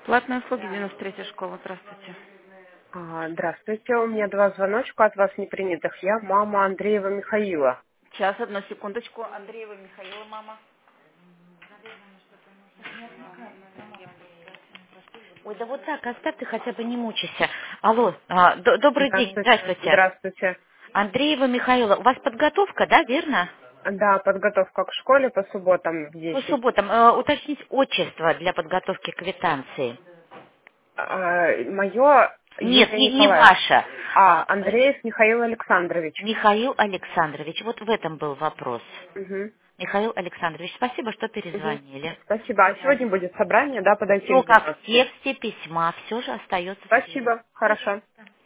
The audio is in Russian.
Платные услуги 93-я школа. Здравствуйте. Здравствуйте, у меня два звоночка от вас непринятых. Я мама Андреева Михаила. Сейчас, одну секундочку. Андреева Михаила, мама. Ой, да вот так, оставь ты хотя бы, не мучайся. Алло, добрый день, Здравствуйте. здравствуйте. Здравствуйте. Андреева Михаила, у вас подготовка, да, верно? Да, подготовка к школе по субботам в По 10. субботам. Уточнить отчество для подготовки к квитанции. Мое Нет, Юлия не Николаевна. ваша. Андреев Михаил Александрович. Михаил Александрович, вот в этом был вопрос. Угу. Михаил Александрович, спасибо, что Угу. перезвонили. Спасибо. А сегодня будет собрание, да, подойти Все к как в 12. тексте письма, все же остается в силе. Спасибо. Хорошо. Пожалуйста.